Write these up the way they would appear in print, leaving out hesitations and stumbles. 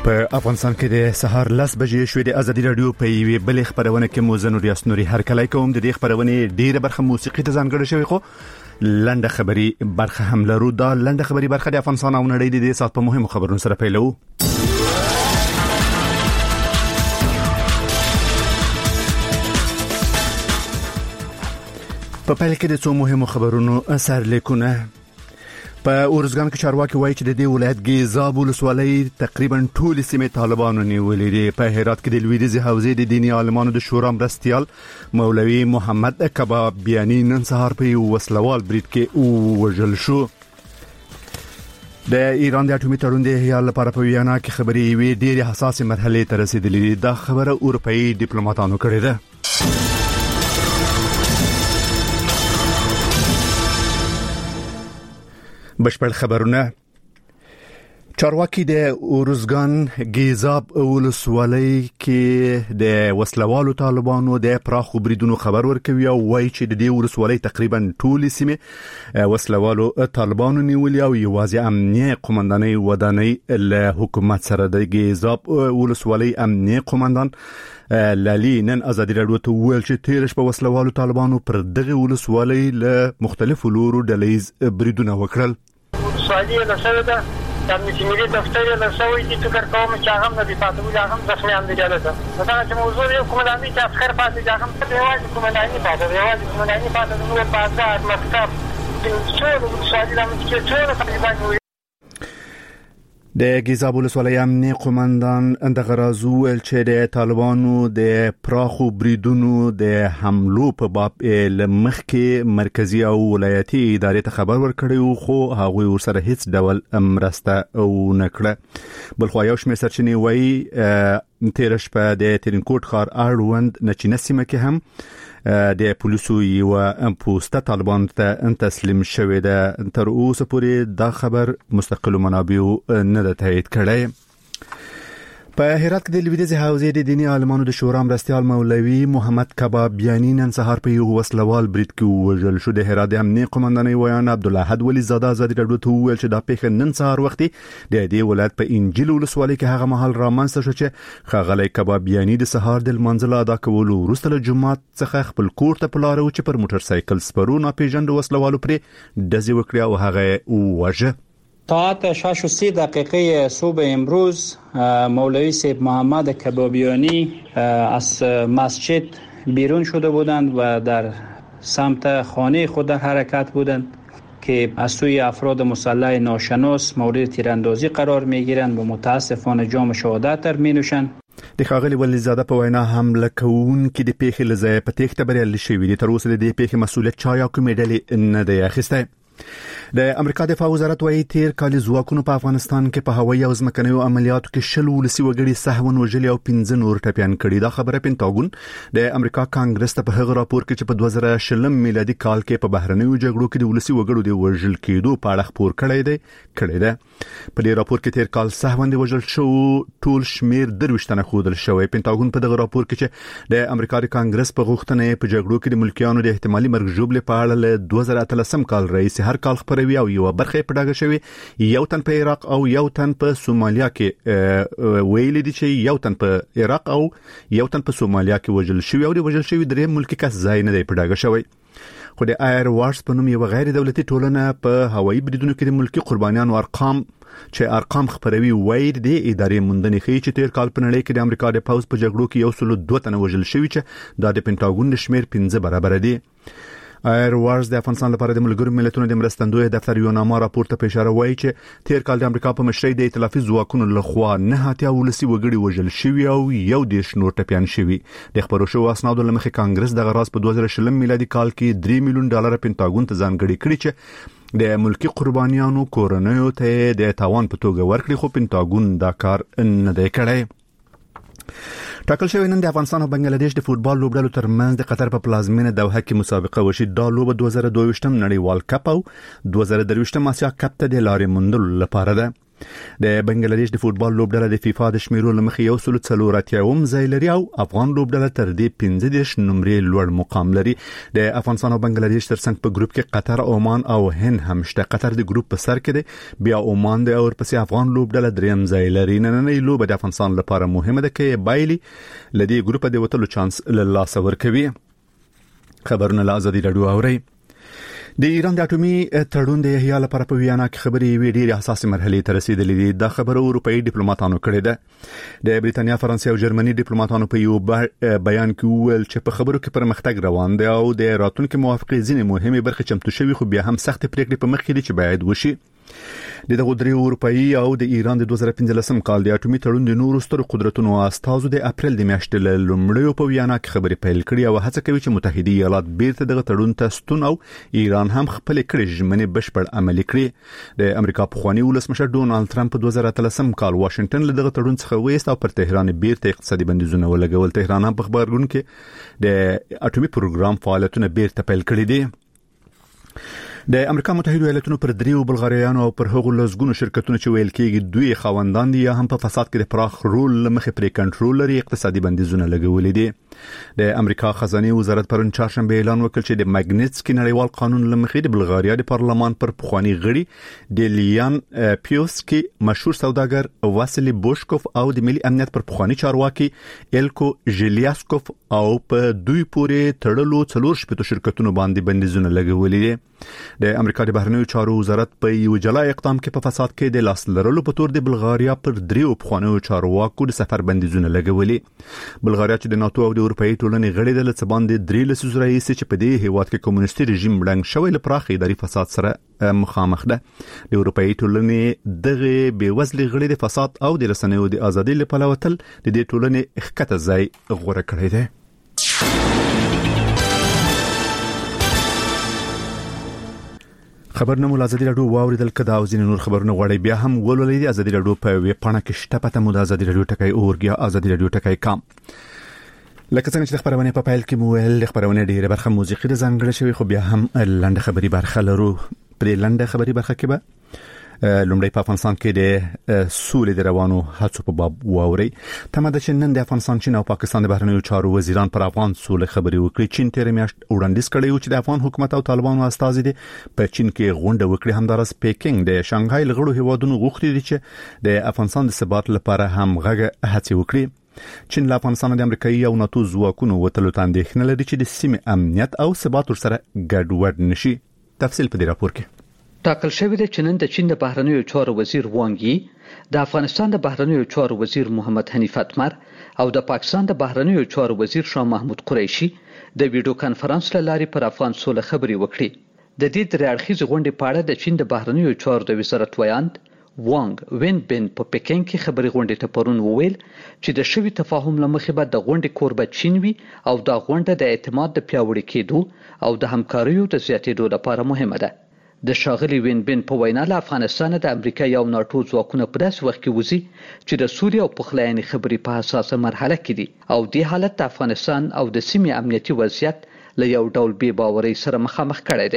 په افغانستان کې د سهار 10 بجې شوې د ازادي رادیو په یوې بلې خبرونه کې موزن ریاست نوري هر کله کوم د دې خبرونه ډیره برخه موسیقي ته ځانګړې شوی خو لنډه خبري برخه هم لرو. دا لنډه خبري برخه د افغانستان او نړۍ د سات په مهمو خبرونو سره پیلو. په پیل کې د څو مهمو خبرونو اثر لیکونه. په اورزګان کې چارواکي وایي چې د دې ولایت ګیزاب ولسوالۍ تقریبا ټول سیمې طالبانو نیولې دي. په هرات کې د لویدیځ حوزې د دیني عالمانو د شورا مرستیال مولوي محمد کبابیانی نن سهار په وسلوال برید کې وژل شو. د ایران د اټومي تړون د احیا لپاره په ویانا کې خبرې وی ډېرې حساسه مرحله ته رسیدلې. دا خبره اروپאי ډیپلوماټانو کړې ده. بشپړ خبرونه. چارواکي د اورزګان ګیزاب ولسوالۍ کې د وسلوالو طالبانو د پراخو بریدونو خبر ورکوي او وایي چې د دې ولسوالۍ تقریبا ټول سیمې وسلوالو طالبانو نیولې او یوازې امنیه قومندانۍ ودانۍ له حکومت سره د ګیزاب ولسوالۍ امنیه قومندان لالی نن ازادي رادیو ته ویل چې تیر شپه وسلوالو طالبانو پر دغه ولسوالۍ له مختلفو لورو ډلهیز بریدونه وکړل. ولسوالۍ له سره ده د ملي دفتر له سوي چې فکر کوم چې هغه د دفاعي هغه ځخمیان دي جلسه دا چې موضوع یو کومنداني چې افخر پاتې هغه په یوازې کومنداني پاتې نو بازار مکتب ټول ولسوالۍ د مشکل ټول تقریبا د ګیزاب ولسوالۍ امنیه قومندان د غرازو چې د طالبانو د پراخو بریدونو د حملو په باب لمخ کې مرکزی او ولایتي ادارې ته خبر ورکړی خو هغه ورسره هیڅ ډول مرسته او نکړه. بلخو یو شمېر سرچینې وایي تیر شپه د ترینکوټ ښار اړوند نچینه سیمه کې هم د پولیسو یو پوسټ طالبان ته تسلیم شوې ده. تر اوسه پورې دا خبر مستقل منابع نه ده تایید کړی. په هرات کې د لویدیځ حوزې د دیني عالمانو د شورا مرستیال مولوي محمد کبابیانی نن سهار په یو وسلوال برید کې وژل شو. د هرات د امنیه قومندانۍ ویان عبدالاحد ولی زاده ازادي رادیو ته ویل چې دا پیښه نن سهار وختي د دې ولایت په انجیل ولسوالۍ کې هغه مهال رامنځته شو چې خغلی کبابیانی د سهار د منځله ادا کولو وروسته له جمعات څخه خپل کور ته په لار و چې پر موټر سایکل سپرو ناپېژاندو وسلوالو پرې ډزې وکړې او هغه وژه. ساعت 6:30 صبح امروز مولوی سید محمد کبابیانی از مسجد بیرون شده بودند و در سمت خانه خود در حرکت بودند که از سوی افراد مسلح ناشناس مورد تیراندازی قرار میگیرند و متاسفانه جام شهادت در مینوشند. د ښاغلي ولیزاده په وینا حمله کوونکي د پیښې له ځایه په تېښته بریالي شوي دي. تر اوسه د دې پیښې مسؤلیت چا یا کومې ډلې نه دی اخیستی. د امریکا دفاع وزارت وايي تیر کال ځواکونو په افغانستان کې په هوایي او ځمکنیو عملیاتو کې 10 ولسي وګړي سهون وژلي او 15 نور ټپيان کړي. دا خبره پینټاګون د امریکا کانګرس ته په هغه راپور کې چې په 2020 میلادي کال کې په بهرنیو جګړو کې د ولسي وګړو د وژل کېدو په اړه خبر کړی دی. په دې راپور کې تیر کال سهون وژل شو ټول شمیر 23 تنه ښودل شوی. پینټاګون په دغه راپور کې چې د امریکا د کانګرس په غوښتنه په جګړو کې د ملکیانو د احتمالي مرګ ژوبلې په اړه له 2013 کال رئیس هر کال خبروي او یو برخه په ډاګه شوی یو تن په عراق او یو تن په سومالیا کې ویل دي چې یو تن په عراق او یو تن په سومالیا کې وژل شوی او د وژل شوی درې ملکی کس ځای نه دی په ډاګه شوی. خو د ایر وارس په نوم یو غیر دولتي ټولنه په هوایي بریدونو کې د ملکی قربانیانو ارقام خبروي وایي د ادارې موندنې ښیي چې تیر کال په نړۍ کې د امریکا د پوز په جګړو کې 102 تنه وژل شوی چې دا د پینټاګون شمیر 15 برابر دی. ایر وارز د افغانستان لپاره د ملګرو ملتونو د مرستندوی دفتر یو نامه راپور ته اشاره وایي چې تیر کال د امریکا په مشرۍ د ائتلافي ځواکونو لخوا 9 ولسي وګړي وژل شوي او یو دیش نور ټپيان شوي. د خبرو شو اسنادو لمخې کانګرس د غراس په 2020 میلادي کال کې $3 ملیون پینټاګون ته ځانګړي کړی چې د ملکی قربانیانو کورنیو ته د تاوان په توګه ورکړي خو پینټاګون دا کار نه دی کړی. ټاکل شوی نن د افغانستان او بنگلاديش د فوتبال لوبډلو ترمنځ د قطر په پلازمینه دوحه کې مسابقه وشي. دا لوبه 2022 نړیوال کپ او 2023 آسیا کپ ته د لارې موندلو لپاره ده. د بنگلاديش د فوتبال لوبډله د فیفا د شمیرو لمخې یو سل څلوراتیاوم ځای لري او افغان لوبډله تر دې 15 نمرې لوړ مقام لري. د افغانستان او بنگلاديش ترڅنګ په ګروپ کې قطر، عمان او هند هم شته. قطر د ګروپ په سر کې دی، بیا عمان دی او ورپسې افغان لوبډله دریم ځای لري. نننۍ لوبه د افغانستان لپاره مهمه ده چې بایلی لدی ګروپ د وټلو چانس له لاس ورکوي. خبرونه له ازادي رادیو اوري. د ایران د اټومي تړون د احیا لپاره په ویانا کې خبرې وی ډېرې حساسه مرحله ته رسیدلې دي. دا خبره اروپאי ډیپلوماټانو کړې ده. د بریتانیا، فرانسې او جرمني ډیپلوماټانو په یو بیان کې وویل چې په خبرو کې پرمختګ روان دی او د راتلونکو موافقې ځینې مهمه برخې چمتو شوي، خو بیا هم سخت پریکړې په مخ کې دي چې باید وشي. د دغه درې اروپאי او د ایران د 2015 کال د اټومي تړون د نورو ستر قدرتونو استازو د اپریل د میاشتې له لومړیو په ویانا کې خبرې پیل کړې او هڅه کوي چې متحده ایالات بیرته دغه تړون ته ستون او ایران هم خپل کړې ژمنې بشپړ عملي کړي. د امریکا پخوانی ولسمشر ډونالد ټرمپ په 2013 کال واشنگټن له دغه تړون څخه وېست او پر تهران بیرته اقتصادي بندیزونه ولګول. تهران هم په خبرګون کې د اټومي پروګرام فعالیتونه بیرته پیل کړي دي. د امریکا متحده ایالاتونو پر دریو بلغاریانو او پر هغو لزګونو شرکتونو چې ویل کېږي دوی خوندان دي یا هم په فساد کې د پراخ رول لمخې پرې کنټرول لري اقتصادي بندیزونه لګولې دي. د امریکا خزانه وزارت پرون چهارشنبه اعلان وکړ چې د ماګنيټسکي نړیوال قانون لمخې د بلغاریا د پارلمان پر پخوانی غړي د لیان پیوسکي، مشهور سوداګر واسیلی بوشکوف او د ملي امنیت پر پخوانی چارواکي ایلکو ژلیاسکوف او په دوی پورې تړلو 4 شپږ شرکتونو باندې بندیزونه لګولې دي. د امریکا د بهرنیو چارو وزارت په یو جلا اقدام کې په فساد کې د لاس لرلو په تور د بلغاریا پر دریو پخوانیو چارواکو د سفر بندیزونه لګولې. بلغاریا چې د ناتو او د اروپאי ټولنې غړي ده، لڅ باندې 3 لسیزې راهیسې چې په دې هیواد کې کمونیستي رژیم بلنګ شوی لپاره اداري فساد سره مخامخ ده. د اروپאי ټولنې دغه بیوزلي غړي د فساد او د رسنیو د ازادۍ لپاره وتل د دې ټولنې ښکته ځای غوړه کړی دی. خبرونه مو ازادي رادیو واوریدل کدا او ځینې نور خبرونه غواړي بیا هم ولولئ د ازادي رادیو په ویب پاڼه کې شته پته مو د ازادي رادیو ټکای اورګیا ازادي رادیو ټکای کام. لکه څنګه چې خبرونه په پایل کې مو ویل خبرونه ډیره برخه موسیقي د ځانګړې شوی، خو بیا هم لنډه خبري برخه لرو. په لنډه خبري برخه کې به لومړی په افغانستان کې د سولې د روانو هڅو په باب واوري. تمه ده چې نن د افغانستان، چین او پاکستان د بهرنیو چارو وزیران پر افغان سولې خبري وکړي. چین تیر میاشت وړاندیز کړی و چې د افغان حکومت او طالبانو استازي دي په چین کې غونډه وکړي. همدارس پیکینګ د شانګهای لغړو هیوادونو غوښتي دي چې د افغانستان د ثبات لپاره هم غږ هڅه وکړي. چین له افغانستان د امریکایي او ناتو ځواکونو وتلو ته اندېښنه لري چې د سیمې امنیت او ثبات ورسره ګډوډ نشي. تفصیل په دې راپور کې ټاکل شوی دی چې نن د چین د بهرنیو چارو وزیر وانګ یي، د افغانستان د بهرنیو چارو وزیر محمد حنیف اتمر او د پاکستان د بهرنیو چارو وزیر شاه محمود قریشي د ویډیو کانفرنس له لارې پر افغان سوله خبري وکړي. د دې درې اړخیزې غونډې په اړه د چین د بهرنیو چارو د وزارت ویاند وانګ وین بن په پکین کې خبري غونډې ته پرون وویل چې د شوي تفاهم لمخې به د غونډې کوربه چین وي او دا غونډه د اعتماد د پیاوړي کېدو او د همکاریو د زیاتېدو لپاره مهمه ده. د شاغلي وین بن په وینا له افغانستان د امریکا او ناتو ځواکونه په داسې وخت کې وځي چې د سولې او پخلاینې خبرې په حساسه مرحله کې دي او دې حالت د افغانستان او د سیمې امنیتي وضعیت له یو ډول بې باورۍ سره مخامخ کړی دی.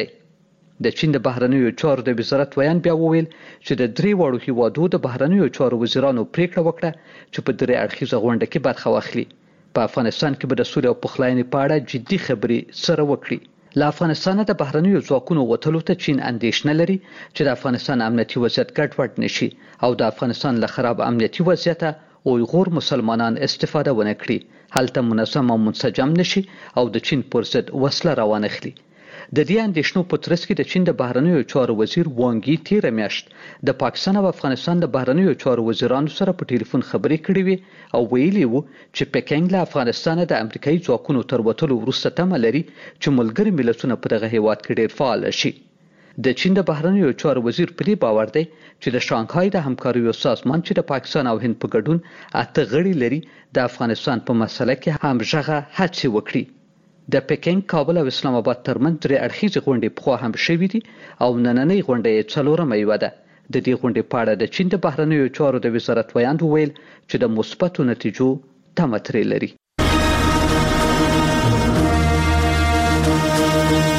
د چین د بهرنیو چارو د وزارت ویان بیا وویل چې د 3 وړو هیوادو د بهرنیو چارو وزیرانو پریکړه وکړه چې په 3 اړخیزه غونډه کې برخه واخلي. په افغانستان کې به د سولې او پخلاینې په اړه جدي خبرې سره وکړي. له افغانستان د بهرنیو ځواکونو وتلو ته چین اندېښنه لري چې د افغانستان امنیتي وضعیت ګډوډ نشي او د افغانستان له خراب امنیتي وضعیته اویغور مسلمانان استفاده ونه کړي، هلته منظم او منسجم نشي او د چین پر ضد وسله روانه خلی. د دې اندېښنو په ترڅ کې د چین د بهرنیو چارو وزیر وانګ یي تیر میاشت د پاکستان او افغانستان د بهرنیو چارو وزیرانو سره په ټلیفون خبرې کړې وي او ویلي وو چې پکینګ له افغانستان د امریکایي ځواکونو تر وتلو وروسته تمه لري چې ملګري ملتونه په دغه هیواد کې ډېر فعال شي. د چین د بهرنیو چارو وزیر په دې باور دی چې د شانګهای د همکاریو سازمان چې د پاکستان او هند په ګډون 8 غړي لري د افغانستان په مسله کې همغږه هڅې وکړي. د پکینګ، کابل او اسلام آباد ترمنځ 3 اړخیزې غونډې پخوا هم شوې دي او نننۍ غونډه یې 4مه یوه ده. د دې غونډې په اړه د چین د بهرنیو چارو د وزارت ویاند وویل چې د مثبتو نتیجو تمه ترې لري.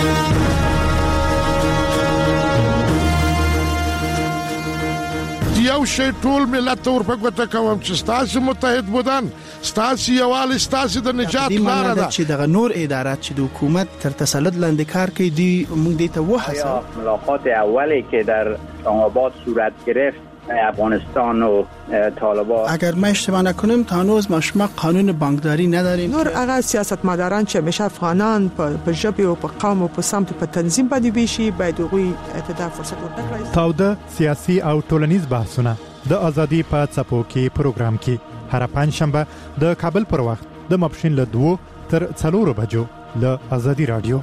یو یو شی ټول ملت ته ورپګوته کوم چې ستاسو متحد بودن ستاسو یوال ستاسو د نجات لاره ده چې د نور ادارات چې د حکومت تر تسلط لاندې کار کوي دی موږ دې ته وحسه ملاقات اولی که در آباد صورت گرفت افغانستان و طالبان اگر ما اشتباه نکنیم تا هنوز ما قانون بانکداری نداریم نور هغه سیاستمداران چې همیشه افغانان په ژبه او په قوم او په سمت په تنظیم باندې بيشي باید غوي ته فرصت ورکړي. تاوده سیاسي او ټولنیز بحثونه د ازادي په څپو کې پروګرام کې هر پنځشنبه د کابل پر وخت د ماپښین له 2 تر 4 بجو له ازادي رادیو.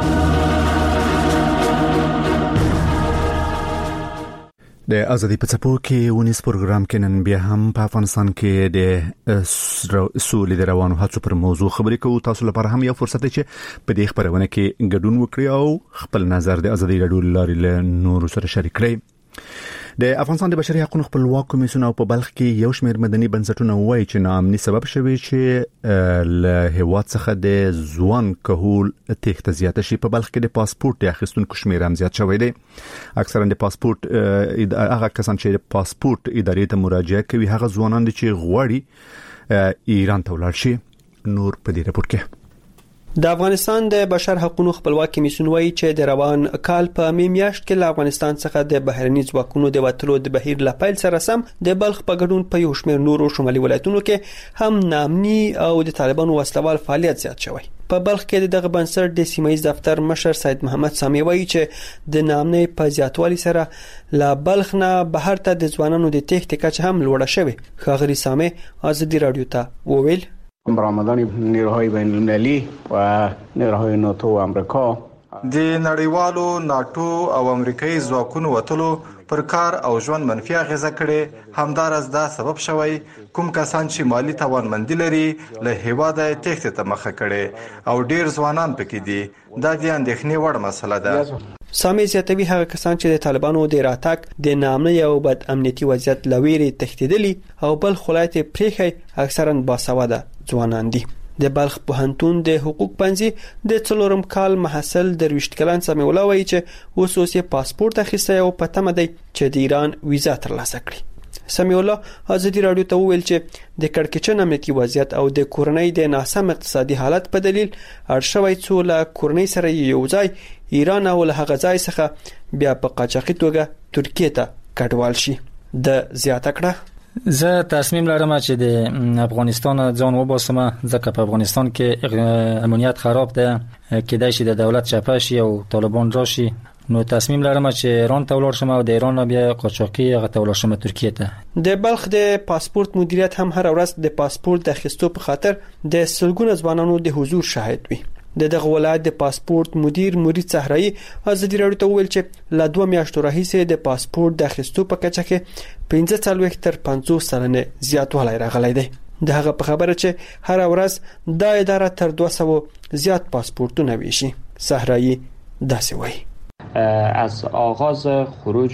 د ازادي په څپو کې ونیس پروګرام کې نن بیا هم په افغانستان کې د سولې د روانو هڅو پر موضوع خبرې کوو. تاسو لپاره هم یو فرصت دی چې په دې خبرونه کې ګډون وکړئ او خپل نظر د ازادي رادیو لارې له نورو سره شریک کړئ. د افغانستان د بشري حقوقو خپلواک کمیسیون په بلخ کې یو شمېر مدني بنسټونه وایي چې ناامني سبب شوی چې له هیواد څخه د ځوان کهول تېښته زیاته شي. په بلخ کې د پاسپورت اخیستونکو شمېر هم زیات شوی دی. اکثرا د پاسپورت هغه کسان چې د پاسپورت ادارې ته مراجعه کوي هغه ځوانان دي چې غواړي ایران ته ولاړ شي. نور په دې راپور کې د افغانستان د بشر حقوقو خپلواک کمیسیون وایي چې د روان کال په میاشت کې له افغانستان څخه د بهرني ځواکونو د وټلو د بهیر لپیل سره سم د بلخ په ګډون په یو شمېر نورو شمالي ولایتونو کې هم نامني او د طالبانو وسلوال فعالیت زیات شوی. په بلخ کې دغه بنسټ د سیمایي دفتر مشر سید محمد سامي وایي چې د نامني په زیاتوالي سره لا بلخ نه بهر ته د ځوانانو د تېښتې کچه هم لوړه شوی. ښاغلي سامي ازادي رادیو ته وویل برآمدن نیروهای بین المللی و نیروهای ناتو و امریکا د نړیوالو ناتو او امریکایي ځواکونو وټلو پر کار او ژوند منفي اغیزه کړي. همدارس دا سبب شوی کوم کسان چې مالی توانمندي لري له هیواده تېښتې ته مخه کړي او ډیر ځوانان پکې دي. دا د اندېښنې وړ مسله ده. سامي زیاتوي هغه کسان چې د طالبانو د راتګ د نامنۍ او بد امنیتي وضعیت لويري تښتیدلي او بل خلایت پریخي اکثرا باسواده ځوانان دي. د بلخ پوهنتون د حقوق پنځي د څلورم کال محصل درويشت کلان سمي ولا وایي چې اوس پاسپورت اخیسته او پته مده چې د ایران ویزا ترلاسه کړي. سمي الله ازادي رادیو ته ویل چې د کړکېچن امنیتي وضعیت او د کورنۍ د ناسم اقتصادي حالت په دلیل ارشوي څو له کورنۍ سره یو ځای ایران او له هغه ځای څخه بیا په قاچاقي توګه ترکیه ته کډوال شي. د زیاته کړه زه تصمیم لرم چې د افغانستان ځان وباسم ځکه په افغانستان کې امنیت خراب ده کېدای شي د دولت چپه شي او طالبان راشي نو تصمیم لرم چې ایران ته ولاړ شم او د ایران بیا قاچاقي هغه ته ولاړ شم ترکیه ته. د بلخ د پاسپورت مدیریت هم هر ورځ د پاسپورت د اخیستو په خاطر د سلګونو ځوانانو د حضور شاهد وي. دغه ولایت د پاسپورت مدیر مرید صحرایی ازادي رادیو ته ویل چې له 2 میاشتو راهیسې د پاسپورت د اخیستو په کچه کې 15 تر 50 سلنه زیاتوالی راغلی دی. دغه په خبره چې هر ورځ د اداره تر 200 زیات پاسپورتونه ویشي. صحرایی داسې وایي از آغاز خروج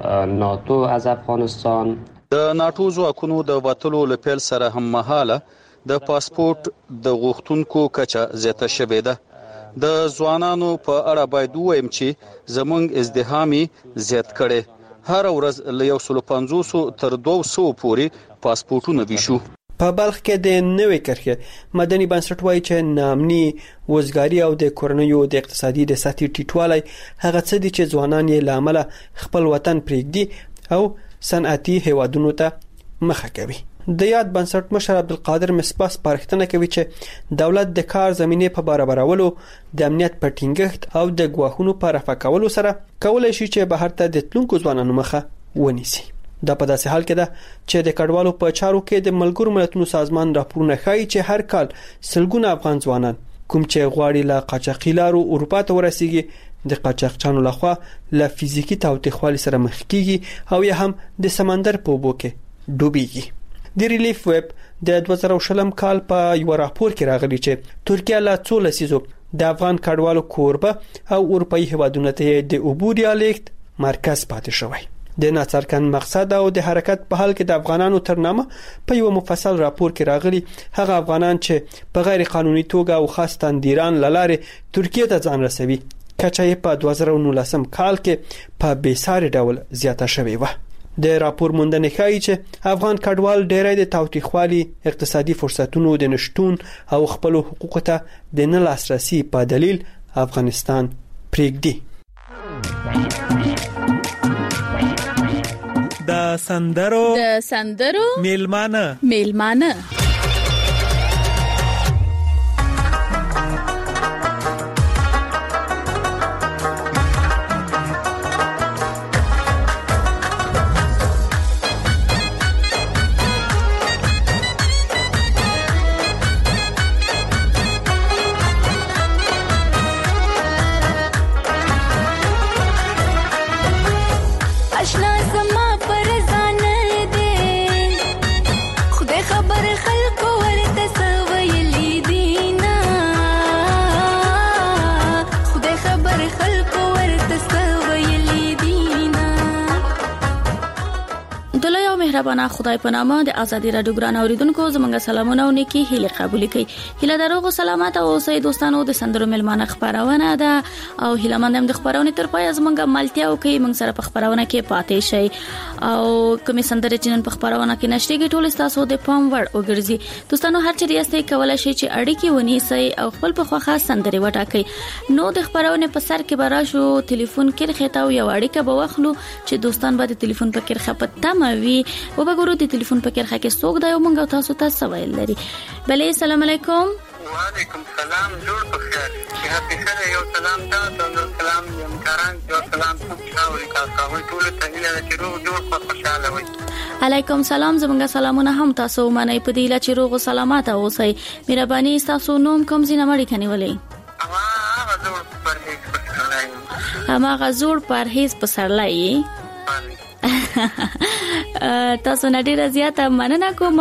ناتو از افغانستان د ناتو ځواکونو د وټلو لپیل سره هم مهاله د پاسپورت د غوښتونکو کچه زیاته شوې ده. د ځوانانو په اړه باید وایم چې زمونږ ازدحامي زیات کړي. هر ورځ له 150 تر 200 پورې پاسپورتونه ویشو. په بلخ کې د نوې کرښې مدني بنسټ وایي چې نامني وزګاری او د کورنیو د اقتصادي د سطحي ټیټوالي هغه څه دي چې ځوانان یې لامل خپل وطن پرېږدي او صنعتي هیوادونو ته مخه کوي. د یاد بنسټ مشر عبدالقادر مصباح پرختنه کوي چې دولت د کار زمينه په برابرولو د امنیت په ټینګښت او د ګواښونو په رفع کولو سره کولای شي چې بهر ته د تلونکو ځوانانو مخه ونیسي. دا په داسې حال کې ده چې د کډوالو په چارو کې د ملګرو ملتونو سازمان راپورونه ښایي چې هر کال سلګونه افغان ځوانان کوم چې غواړي له قاچاقي لارو اروپا ته ورسیږي د قاچاقچانو لخوا له فزیکی تاوتریخوالي سره مخ کیږي او یا هم د سمندر په اوبو کې ډوبېږي. د ریلیف ویب د 2020 کال په یو راپور کې راغلی چې ترکیه له 2 لسیزو د افغان کډوالو کوربه او اروپאי هیوادونو ته د عبور یا لیکت مرکز پاتې شوی. د ناڅرګند مقصد او د حرکت په حال کې د افغانانو تر نامه په یو مفصل راپور کې راغلي هغه افغانان چې په غیر قانوني توګه او خاص تندیران لاره ترکیه ته ځان رسوي کچې په 2019 کال کې په بیساري ډول زیاته شوې و. د راپور موندنې ښایي چې افغان کډوال ډېری د تاوتریخوالي اقتصادي فرصتونو د نشټون او خپل حقوقو ته د نه لاسرسي په دلیل افغانستان پرېږدي. د سندرو میلمانه مهربانه خدای په نامه د ازادي رادیو ګران اوریدونکو زمونږ سلامونه او نیکی هیله قبول کړئ. هیله دروغ سلامات او سید دوستانو د سندرو ملمانه خبرونه ده او هیله مندم د خبرونه تر پای زمونږ ملتیا او کوي موږ سره په خبرونه کې پاتې شي او کومې سندرې چې نن په خبرونه کې نشته ټول تاسو د پام وړ وګرځي. دوستانو هر چیرې یاستئ کولای شئ چې اړیکې ونیسئ او خپل په خوخه سندرې وټاکئ. نو د خبرونه په سر کې براشو ټلیفون کې خطاو یو اړیکه به واخلو چې دوستان به د ټلیفون په کې خپته موي او وګورو د ټلیفون په کې کې څوک دا یو مونږ تاسو ته سوال لري. بلې السلام علیکم. وعلیکم السلام. جوړ په خیر. هغه څنګه یو سلام تاسو سلام یم کاران یو سلام تاسو ټول ته هیله چې روغ جوړ په خوشاله وي. علیکم سلام. زمونږ سلامونه هم تاسو منئ په دې لا چې روغ سلامات اوسئ. مهرباني تاسو نوم کوم ځای نه مړی کني ولې؟ اما غزور پرهیز پسرلای تاسو نډیره زیاته مننه کوم.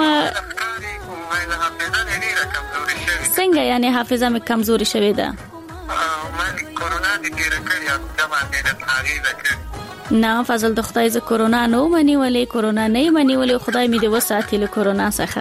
څنګه یعنی حافظه مې کمزوري شوې ده؟ نه فضل د خدای ز کرونا نو منی ولې کرونا نه منی ولې خدای مې دې وساتي له کرونا څخه.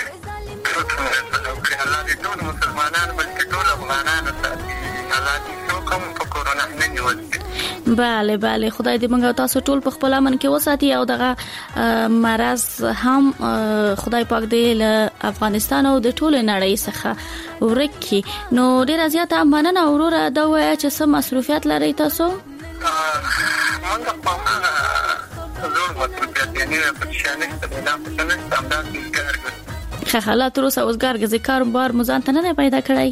الله دې ټول مسلمانانو بلکې ټول افغانانو ساتي. الله دې څوک په کرونا نه نیولي. bale bale خدای دې موږ تاسو ټول په خپل امن کې وساتي او دغه مرض هم خدای پاک دې له افغانستان او د ټول نړۍ څخه ورکی. نو ډیر زیاته مننه وروره دا وایي چې سم مصروفیت لري تاسو؟ موږ په هغه زور مصروفیت یعنی په شانه ستاسو خلا تر اوسه اوسګار غزي کاروبار مزان ته نه پیدا کړای.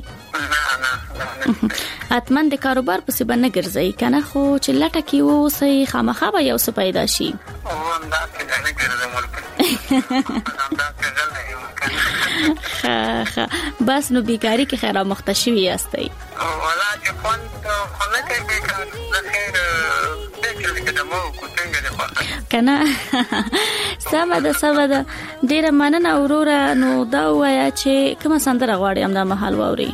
اتمن د کاروبار په څه باندې ګرځي کنه خو چې لټه کې ووسي خامخا به یو څه پیدا شي. بس نو بیکاری کې خیره مختشوي یاستئ. ولا چې فون خلک بیکار خیر کنه سمه ده ډیره مننه وروره. نو دا وایا چې کومه سندره غواړې هم دا محل واوري؟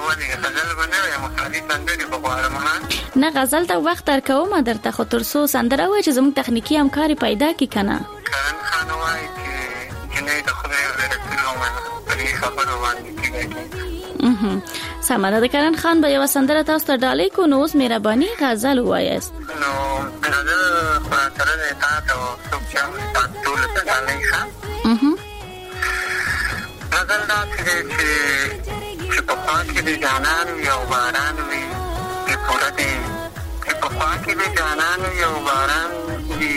نه غزل ته وخت تر کومه درته خو تر څو سندره وای چې زموږ تخنیکی همکاري پیدا کی کنه. کرن خان وای چې جنې د خدای ورته په خبرو باندې کیږي. سمه ده کرن خان به یو سندره تاسو ته ډالۍ کو. نو اوس مهرباني غزل وایست. نو غزل سره د تاسو څوک چې تاسو ته ډالۍ ښه. غزل دا چې په خوا کې د جانان یو باران وي چې پوره دی چې په خوا کې د جانان یو باران وي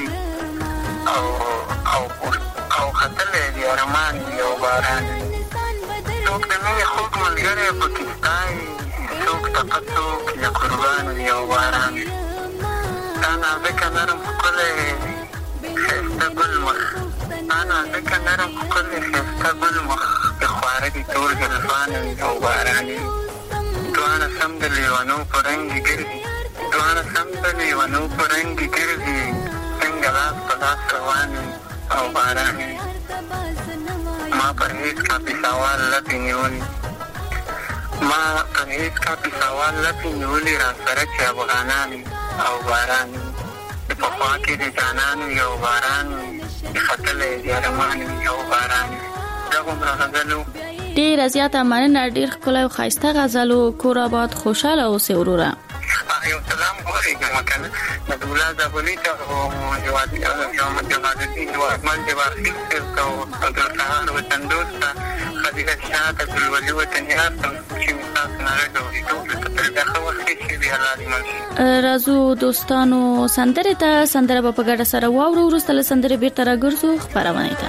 او خطلې د ارمان یو باران وي. څوک د مینې خوږ ملګری پکې ستایي څوک ته څوک یا قربان یو باران وي. تا نازکه نرم ښکلی ښایسته ګل مخ تا نازکه نرم ښکلی ښایسته ګل مخ د خواره دي تور ګلفان یو باران وي. دواړه سم د لیونو په رنګ ګرځي دواړه سم د لیونو په رنګ ګرځي څنګه لاس په لاس روان او باران وي. ما پرهیز کا پیساوال لپې نیولي ما پرهیز کا پیساوال لپې نیولي را سره چې افغانان او باران د پخوا کې د جانانو یو باران د ختلی د ارمان یو باران دغه غزلو ډیر زیاته مننه. ډیر ښکلی او ښایسته غزلو. کور آباد خوشاله اوسئ وروره. یو سلام پوهیږم کنه د ګلاب زابلی ته او جواد الدین واکمن د واخیل او عبدالرحمن وطندوس خدیجه شاه د ګلولي وطنیار چې تاسو نه راغلي ټول ته دغه وخت کې بیا راځو دوستانو سندره په ګډه سره واورو وروسته له سندره بیرته راګرځو خبرونه ته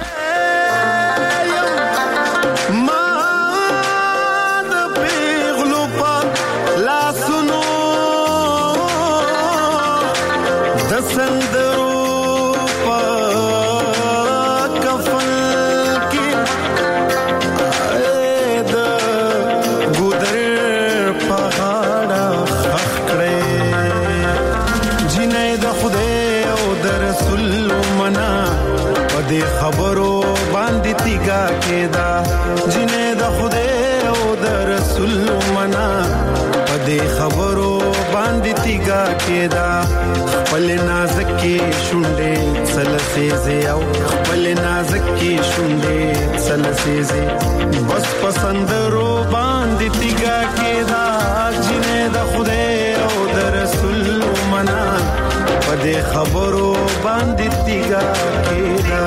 خبرو باندې تیګه کېدا جنې د خدای او د رسول منا پدې خبرو باندې تیګه کېدا خپل نازکې شونډې سلسېزه او خپل نازکې شونډې سلسېزه بس پسندرو باندې تیګه کېدا جنې د خدای او د رسول منا پدې خبرو باندې تیګه کېدا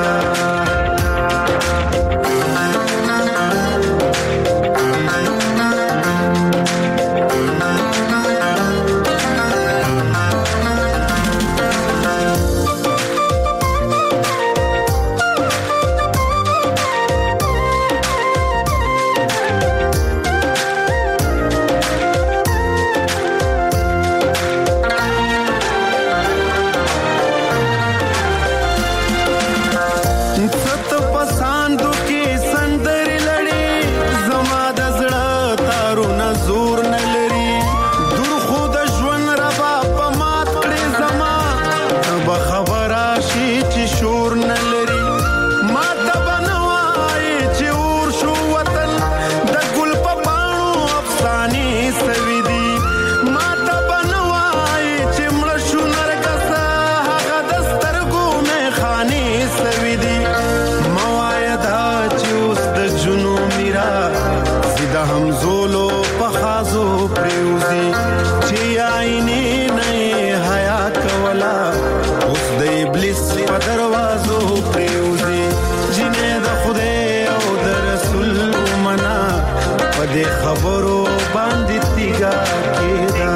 خبرو باندې تیګه کېدا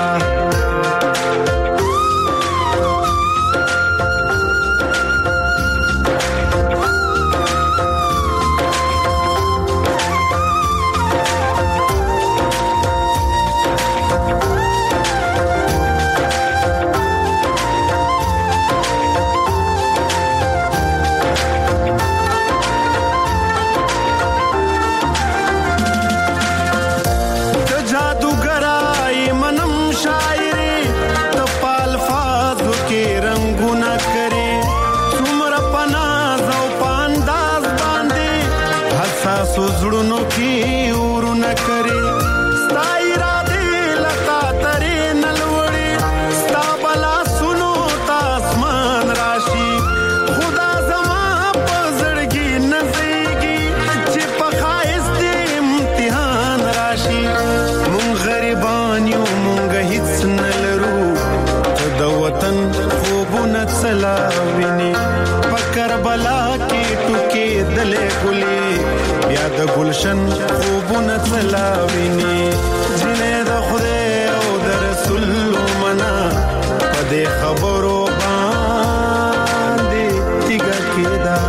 زړونو کې ورونه کرے ستا اراده لتا ترې نلوړې ستا بلا سنو تاسمان راشي خدا زما په زړګي نزيږي چې په خایست امتحان راشي مونږ غریبان یو مونږ هیڅ نلرو د وطن خوبونه څلاویني په کربلا کې ټوکې دلې ګلې بیا د گلشن خوبونه څلاویني جنې د خدای او د رسول منا پدې خبرو باندې تیګه کېدا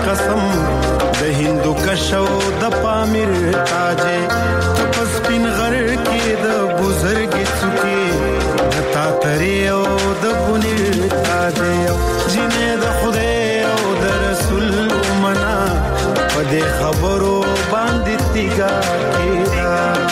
قسم د هندو کشو د پامیر تاجه پس پین غر کې د بزرګ څوکي تا ترې او د بنیر تاجه جنې د خدای او د رسول منا په دې خبرو باندې تیګا کېدا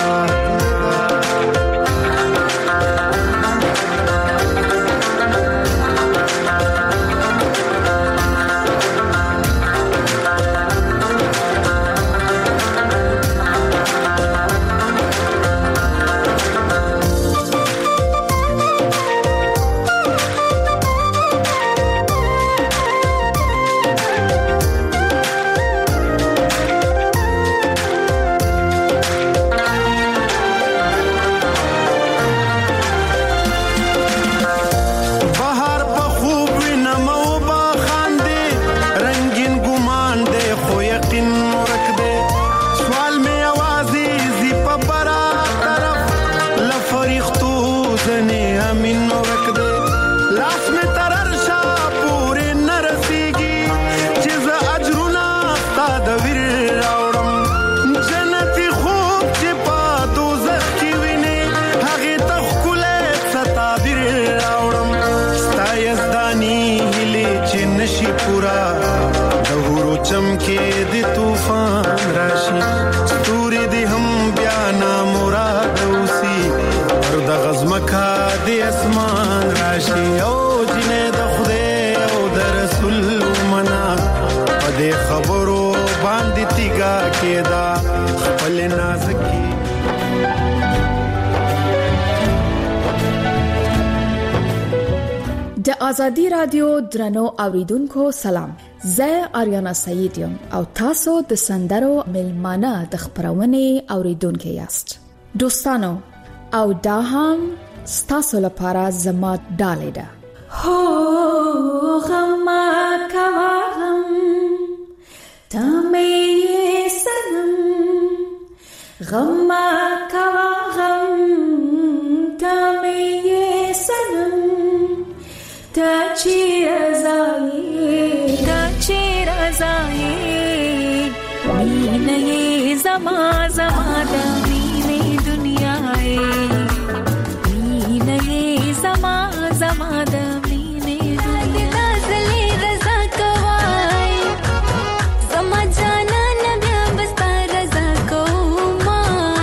د ازادي رادیو درنو اوریدونکو سلام. زه آریانا سعید یم او تاسو د سندرو ملمانه د خبرونه اوریدونکو یاست. دوستانو او دا هم ستاسو لپاره زما ډالۍ ده. هو غم کوا غم تمه سنم غم کوا غم تمه سنم تا چیر ازایی مینه زما زما د مینه دنیای مینه زما زما د مینه دنیا زلی رضا کوای زما جانا نبی بستا رضا کوما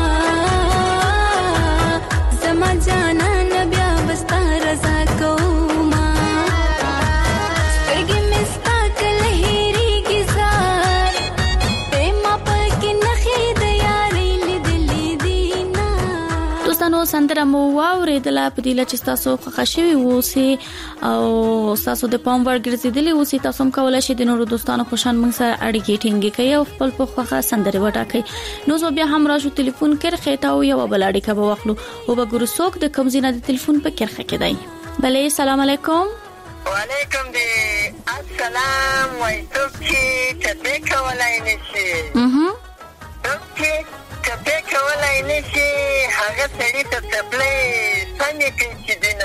زما جانا نبی بستا رضا کوما سندره مو واوریدله په دې لچ تاسو خوشحالي ووسی او تاسو د پام ورګرځیدلی ووسی تاسو هم کولای شئ د نورو دوستانو په شان موږ سره اړیکې ټینګې کړئ او خپل په خوخه سندره وټاکئ. نو زه بیا هم راشو ټلیفون کرخه تا او یو بل اړیکه به واخلو او به ګورو څوک د کوم ځای د ټلیفون په کرخه کې دی. بله سلام علیکم. وعلیکم السلام وای توکي ته کولای نشي توکي ته کولای نشي هغه سړی ته تپلې څنګه کې دینه.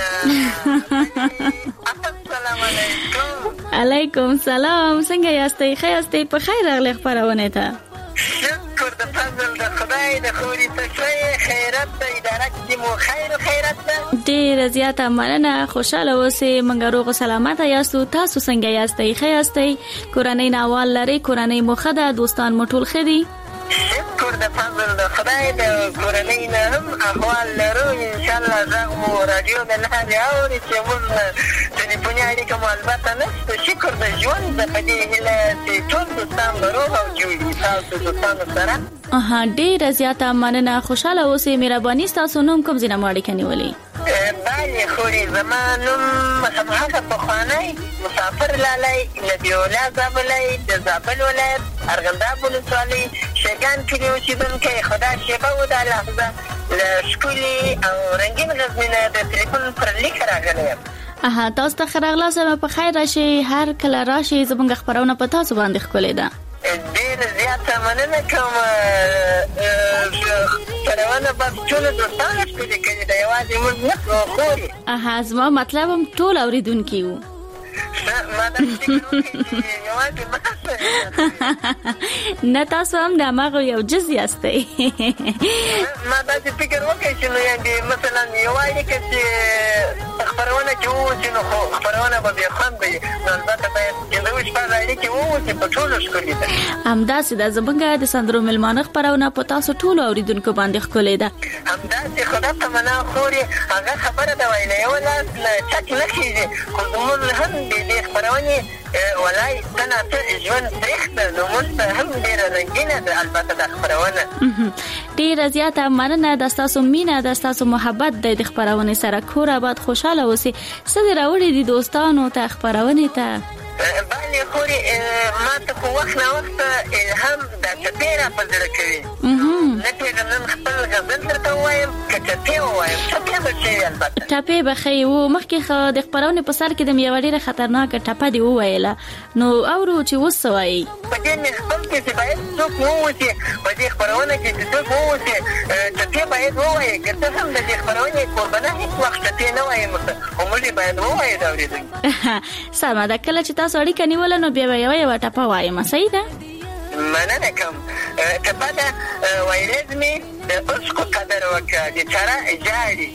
السلام علیکم. علیکم سلام. څنګه یاستئ؟ ښه یاستئ؟ په خیر راغلی خبرونه ته. شکر د فضل د خدای د خوري ته خیرت د اداره کې مو خیرت ده. ډېر زیاته مننه. خوشاله اوسئ. موږ روغ سلامت یاستو. تاسو څنګه یاستئ؟ ښه یاستئ؟ کورنۍ ناوال لري؟ کورنۍ مو ښه ده؟ دوستان مو ټول ښه دي؟ شکر د فضل د خدای د کورنۍ نه هم احوال لرو. انشاءالله زغ مو رادیو د لحاظ اوري چې موږ ټلیفوني اړیکه مو البته نشته. شکر د ژوند د په دې هیله چې ټول دوستان به روغ او جوړ وي تاسو دوستانو سره. ډېره زیاته مننه. خوشاله اوسئ. مهرباني ستاسو نوم کوم ځای نه مو اړیکه نیولې؟ بله خوري زما نوم هغه پخوانی مسافر لالی نبی الله زابلی د زابل ولایت ارغنداب ولسوالۍ شیګان کلي اوسېدونکی. خدا شیبه و دا لحظه له ښکلي او رنګین غزني نه د تلیفون پر لیک راغلی یم. تاسو ته ښه راغلاست. په خیر راشئ. هر کله راشئ. زموږ خبرونه په تاسو باندې ښکلې ده. ډېر زیاته مننه کوم. خبرونه به ټول دوستانو ښکلې کړي ده یوازې موږ نه خوري. زما مطلب هم ټول اورېدونکي وو. ما نه تاسو هم د ماغو یو جز یاستئ. ما دا فکر وکړ چې نو یعنی مثلا یو اړیکه چې خبرونه کې وو چې نو خبرونه به خوند وي، نو البته باید چې نو شپه اړیکه وو چې په ټولو ښکلي ده. همداسې د زمونږ د سندرو ملمانه خبرونه په تاسو ټولو اوریدونکو باندې ښکلې ده. همداسې خدا ته منا خوري هغه خبره ده ویلې یو لاس چک نه کېږي، خو زموږ هم دې خبرونه ولای څنګه ژوند تریخته نو موږ هم ډېره رنګینه ده. البته د خبرونه ډېره زیاته مننه د تاسو مینه د تاسو محبت د خبرونه سره کور آباد خوشاله اوسئ. څه راوړي دي دوستانو ته خبرونه ته؟ باندې خوري ما ته په وخت نه وخت الهام د چپیره په ځړ کوي. لکه نن خپل غزل درته وایم که چپی وایم چپی به شي. البته چپی به خي وو مخکې خو د خبرونه په سر کې د یو ډیره خطرناکه ټپه دی وویله، نو اورو چې وسوي په دې نه خپل کې باید څوک ووسی په دې خبرونه کې چې څوک ووسی چپی باید ووایي ګرځه هم د دې خبرونه قربانه هیڅ وخت چپی نه وایم او موږ باید ووایي دا ورته. سمه ده کله چې تاسو اړیکه نیول نو بیا یو ټپه وایم. صحیح ده؟ مننه کوم. ټپه ده وایلزمي د اوسکو قدر وکړه د چاره جاړي.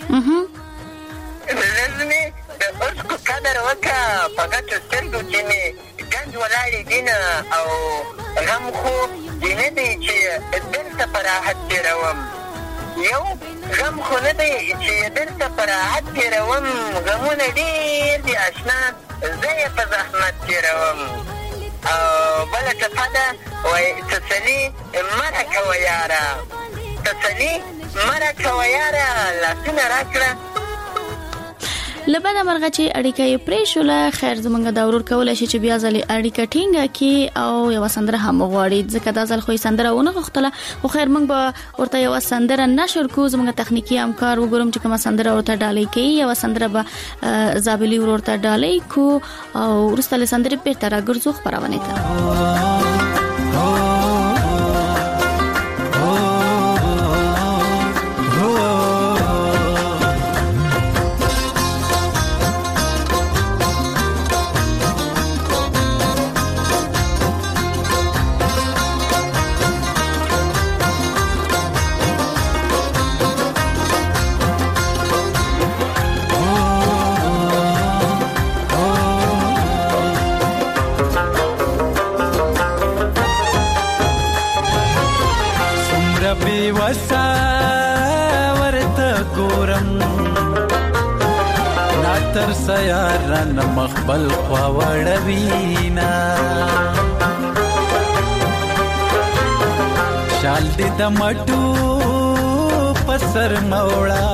لازمي د اوسکو قدر وکړه په ګټو سترګو کې مې ګنج ولاړې دینه او غم خو دې نه دی چې دلته په راحت تېروم. یو غم خو نه دی چې دلته په راحت تېروم، غمونه ډېر دي اشنا زه یې په زحمت تېروم. او بله ټپه ده وایي تسلي مه راکوه یاره، تسلي مه راکوه یاره، لاسونه راکړه. له بده مرغه چې اړیکه یې پرې شوله، خیر زمونږ دا ورور کولی شي چې بیا ځلې اړیکه ټینګه کړي او یوه سندره هم وغواړي، ځکه دا ځل خو یې سندره ونه غوښتله. خو خیر موږ به ورته یوه سندره نشر کړو، زمونږ تخنیکي همکار وګورم چې کومه سندره ورته ډالۍ کوي. یوه سندره به زابلي ورور ته ډالۍ کړو او وروسته له سندرې بېرته راګرځو خپرونې ته. وسا ورته ګورم لا تر سیارن مخبل خوا وړوینا شال دې د مټو پسر موړا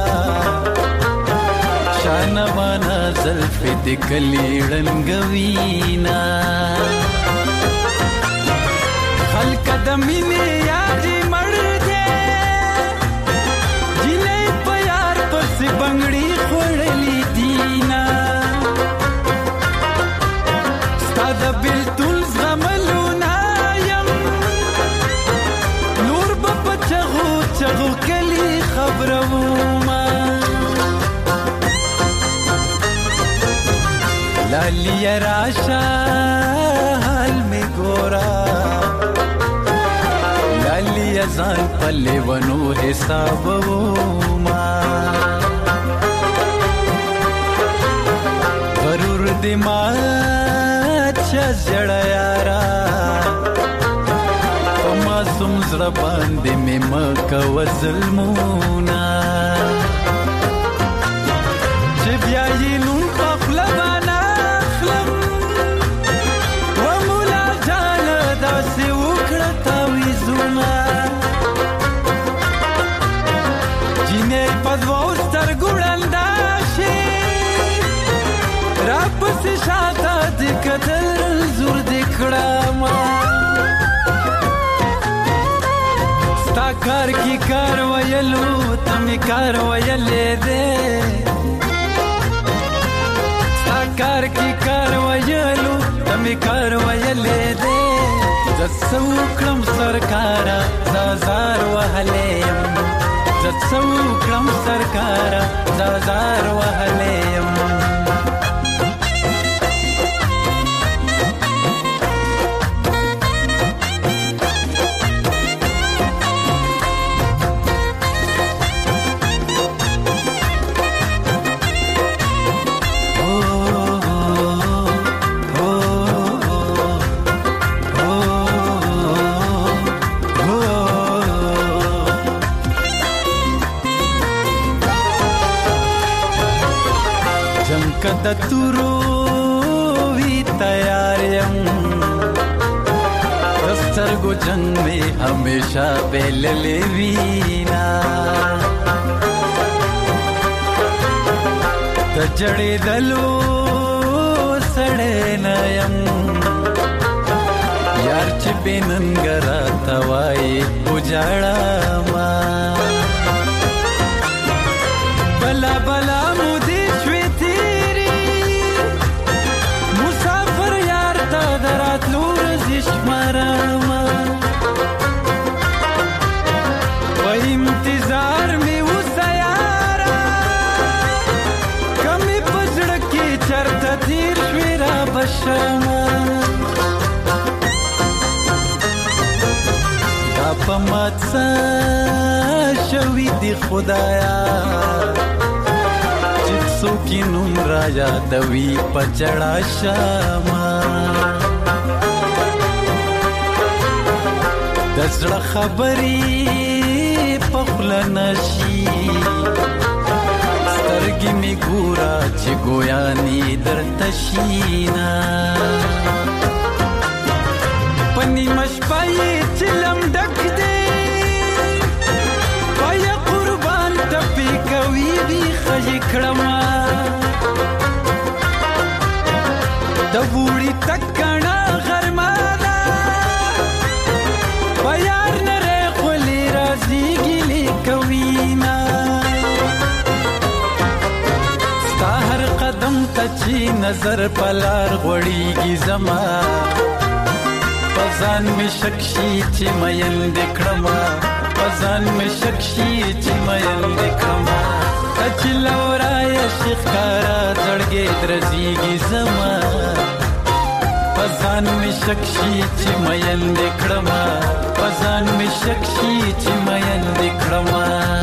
شانوانا زلف دې کلیړنګوینا خلق د مینې یاري بنگړي خړلې دینا ستاد بلتل زملونا یم نور بپچغو چغو کلی خبروما لالی راشا حال می ګورا لالی ځان پلې ونو حسابوما ضرور دماغ چزړه یارا ما سم زړه باندې مې مکه وظلمونا چې بیا یې نون په خپل باندې خلم و مولا جان داسې وکړه تعویذونه جینې په دوه سترګوړنده رب سے شاته د کتل زور دکړما ستا کار کی کار ویلو تم کار ویلې دې ستا کار کی کار ویلو تم کار ویلې دې زسو کلم سرکارا زازار وهلیم زسو کلم سرکارا زازار وهلیم کده تورو وی تیار یم دسترګو جنگ می همیشه بللې وینا د جړې دلو سړې نیم یار چې بننګرا توای وجاړه ما بلا بلا مودي شوي تیری مسافر یار ته دراتلو رزش مرما و انتظار می وسیارا کمی پزړ کې چرته تیر شوي را بشما دا پمات سا شوي دی خدایا سوکی نوم را یادوی پچڑا شاما دزړه خبرې پخل نشي سترګې می ګورا چې ګویانی درته شینا پنی مشپای چلم ډک دې پایا قربان ټپی کوي وی خج کړما د وړي تکنا غرمانا بیار نره خلی رازی گلی کوینا ستا هر قدم تچی نظر پلار غوڑیگی زما پزان می شکشی چی مین دکڑما پزان می شکشی چی مین دکڑما تچی لورا یا شخکارا زڑگی درزیگی زما پزان می شکشی چی مین دکڑما پزان می شکشی چی مین دکڑما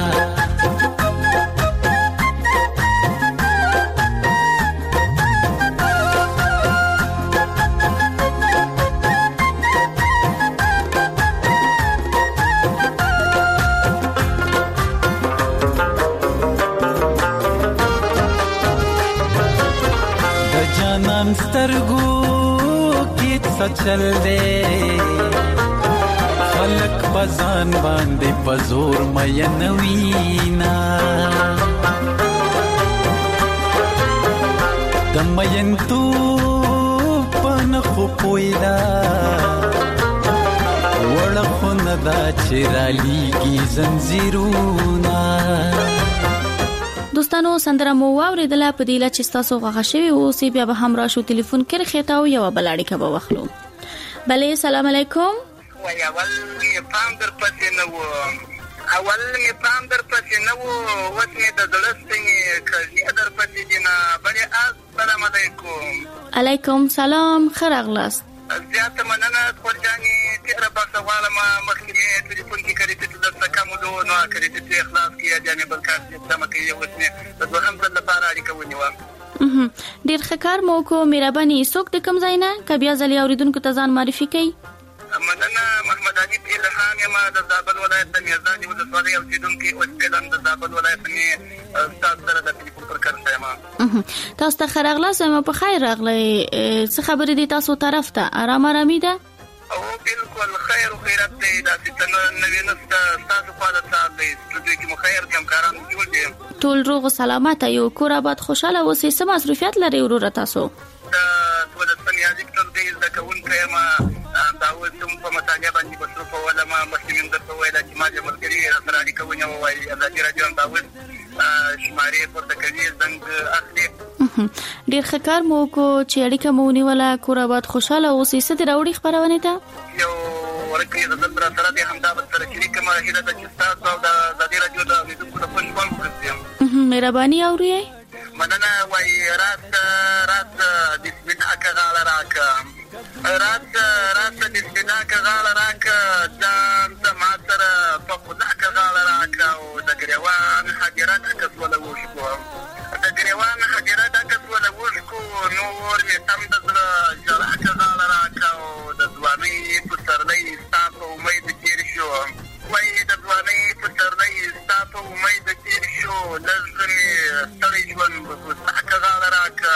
سترګو کې څه چل دې خلک بزان باندې پزور مې نوینا د مېن تو پن خو پویدا وړ خو نه دا چرالي کی زنجیرونه دوستانو سندره مو واوریدله په دیله چې تاسو غوښه شوی او سی بیا به هم راشو ټلیفون کې خېتاو یو بلاړی کبه وخلو بله سلام علیکم وای اول می پام در پاتې نه و وڅ می د دلستنی کړي در پاتې دینه بله السلام علیکم علیکم سلام خرغلاست زیاته مننه خورجانی تیرا باسواله ما مخکې ټلیفون کې کړی ته د تکامل نو کړی ته اخلاص کې یعنی بل کار چې سم کې یو څه د دوهم ځل لپاره اړیکه ونیوه ډیر ښکار مو کو مهرباني څوک د کم ځای نه کبیا ځلی اوریدونکو ته ځان معرفي کړئ مننه محمد علي الهام ما د زابل ولایت د میزاني ولسوالۍ اوسیدونکو او سپیدان د زابل ولایت نه استاد سره د ټلیفون پر کار شایم تاسو ته خیرغلاس ما په خیر راغلی څه خبرې دي تاسو طرف ته آرامي ده او بالکل خیر او خیرات دی د ستنه نوې نسته تاسو په اړه تاسو د کې مخیر کمکاران جوړ دي ټول روغ سلامت یو کور آباد خوشاله اوسئ سم مصروفیت لري ورور تاسو د ولستانیا ذکر دی د کوون کایما دا وسم په مطالعه باندې مصروف ولا ما مسلمان درته ویل چې ما د ملګری سره اړیکه ونیو وایي ازادي راډیو دا وس شمارې پورته کوي زنګ اخلي ډیر ښکار مو کو چې اړیکه مو نیوله کور آباد خوشاله اوسئ ست راوړي خبرونه ته یو ورکه د دلته سره د همدابت سره شریک ما هیله د چستاس او د ازادي راډیو د لیدونکو د خوشحال کړم مهرباني اوري مننه وای راست بسم الله کغاله راکا راست بسم الله کغاله راکا ځان ما سره په خدا کغاله راکا او د ګریوان حجرات کسوله وشکو د ګریوان حجرات کسوله وشکو نور می تم د زړه جلا کغاله راکا او د ځواني په سرلې ستاسو امید تیر شو وای د ځواني په سرلې ستاسو امید تیر شو لازمي ستړي ژوند په کغاله راکا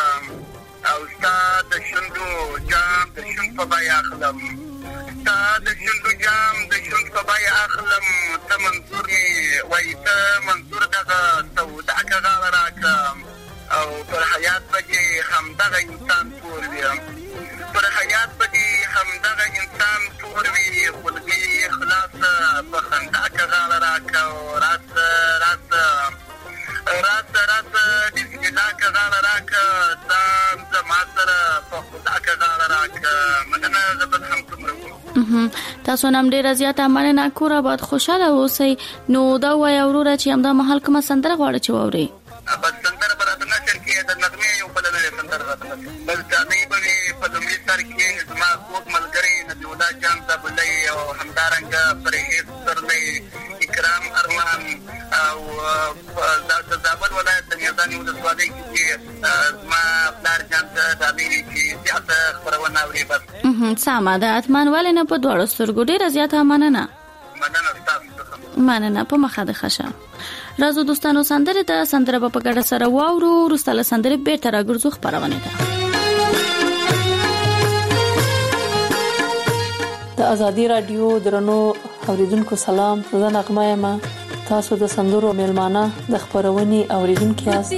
جام د شون په بای اخلم تا د شون جام د شون په بای اخلم ته منصور می وای ته منصور دغه سودا کغه راکا او پر حیات بګي همدغه انسان پور وي پر حیات بګي همدغه انسان پور وي خپلګي اخلاص په خندا کغه راکا رات رات رات رات دې دا کغه راکا تام زما سره په خدا کغه راکا مننه زبر هم تمرو تاسو نام ډیر زیات مننه کور آباد خوشاله اوسئ نو دا وای اورور چې همدا محل کوم سندره غواړي چې ووري بس سندره برابر نه چې د نظمې یو بل نه سندره راځي بل ځانې به په دمي سر کې زما کوک ملګری نجولا جان زبلې او همدارنګ پرهیز سرلې اکرام ارمان او د زابل ولایت د میدان ولسوالۍ کې زما پلار جان د امیر کې زیاته خبرونه اوري بس ساما د اتمان ولنه په دوړو سترګو ډیر زیات مننه مننه په مخه د خشه رازو دوستانو سندره ته سندره په ګډه سره واورو رستله سندره به تر راګرځو خبرونه ده د ازادي رادیو درنو اوریدونکو سلام زه نغمه یم تاسو د سندرو میلمانه د خبرونې اوریدونکو یاست